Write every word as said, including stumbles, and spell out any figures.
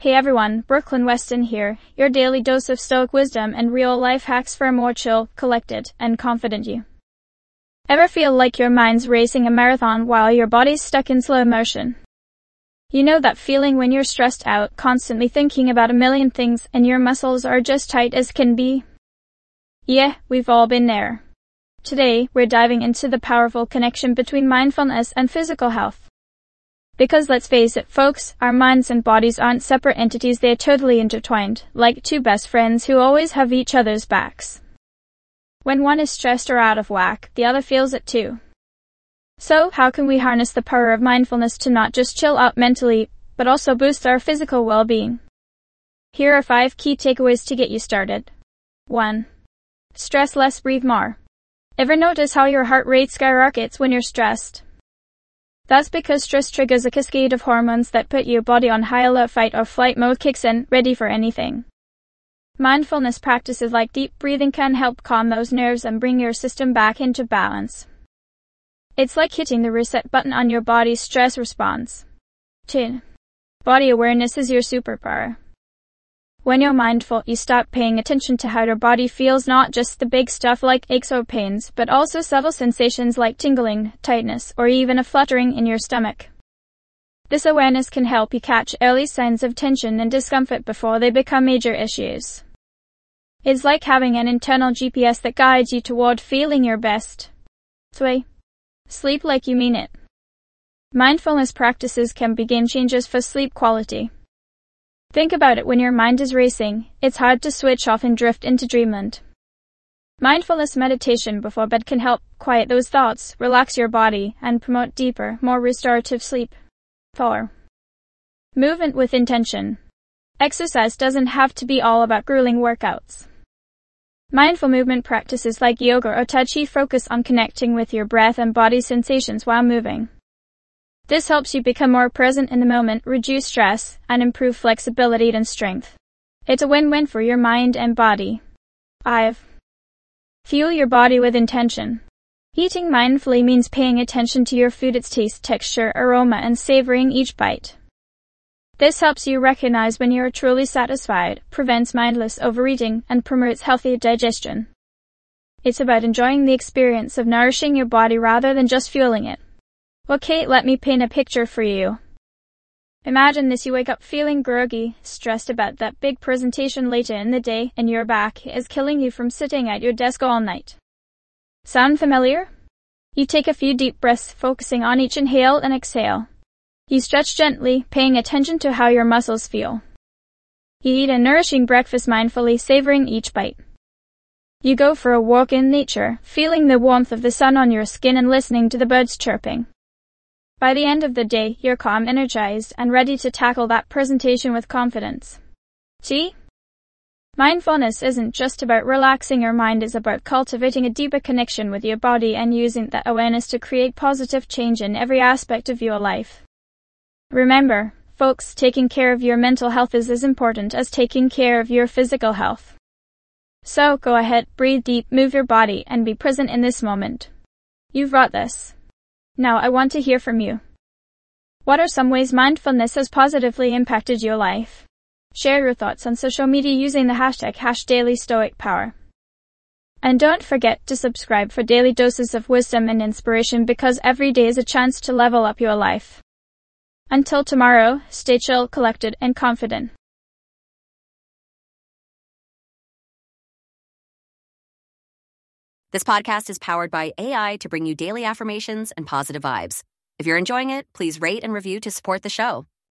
Hey everyone, Brooklyn Weston here, your daily dose of stoic wisdom and real life hacks for a more chill, collected, and confident you. Ever feel like your mind's racing a marathon while your body's stuck in slow motion? You know that feeling when you're stressed out, constantly thinking about a million things and your muscles are just tight as can be? Yeah, we've all been there. Today, we're diving into the powerful connection between mindfulness and physical health. Because let's face it, folks, our minds and bodies aren't separate entities, they're totally intertwined, like two best friends who always have each other's backs. When one is stressed or out of whack, the other feels it too. So, how can we harness the power of mindfulness to not just chill out mentally, but also boost our physical well-being? Here are five key takeaways to get you started. one. Stress less, breathe more. Ever notice how your heart rate skyrockets when you're stressed? That's because stress triggers a cascade of hormones that put your body on high alert. Fight or flight mode kicks in, ready for anything. Mindfulness practices like deep breathing can help calm those nerves and bring your system back into balance. It's like hitting the reset button on your body's stress response. two. Body awareness is your superpower. When you're mindful, you stop paying attention to how your body feels, not just the big stuff like aches or pains, but also subtle sensations like tingling, tightness, or even a fluttering in your stomach. This awareness can help you catch early signs of tension and discomfort before they become major issues. It's like having an internal G P S that guides you toward feeling your best. three. Sleep like you mean it. Mindfulness practices can be game changers for sleep quality. Think about it, when your mind is racing, it's hard to switch off and drift into dreamland. Mindfulness meditation before bed can help quiet those thoughts, relax your body, and promote deeper, more restorative sleep. four. Movement with intention. Exercise doesn't have to be all about grueling workouts. Mindful movement practices like yoga or Tai Chi focus on connecting with your breath and body sensations while moving. This helps you become more present in the moment, reduce stress, and improve flexibility and strength. It's a win-win for your mind and body. five. Fuel your body with intention. Eating mindfully means paying attention to your food, its taste, texture, aroma, and savoring each bite. This helps you recognize when you are truly satisfied, prevents mindless overeating, and promotes healthy digestion. It's about enjoying the experience of nourishing your body rather than just fueling it. Okay, let me paint a picture for you. Imagine this: you wake up feeling groggy, stressed about that big presentation later in the day, and your back is killing you from sitting at your desk all night. Sound familiar? You take a few deep breaths, focusing on each inhale and exhale. You stretch gently, paying attention to how your muscles feel. You eat a nourishing breakfast mindfully, savoring each bite. You go for a walk in nature, feeling the warmth of the sun on your skin and listening to the birds chirping. By the end of the day, you're calm, energized, and ready to tackle that presentation with confidence. See? Mindfulness isn't just about relaxing your mind, it's about cultivating a deeper connection with your body and using that awareness to create positive change in every aspect of your life. Remember, folks, taking care of your mental health is as important as taking care of your physical health. So, go ahead, breathe deep, move your body, and be present in this moment. You've got this. Now I want to hear from you. What are some ways mindfulness has positively impacted your life? Share your thoughts on social media using the hashtag hash daily stoic power. And don't forget to subscribe for daily doses of wisdom and inspiration, because every day is a chance to level up your life. Until tomorrow, stay chill, collected, and confident. This podcast is powered by A I to bring you daily affirmations and positive vibes. If you're enjoying it, please rate and review to support the show.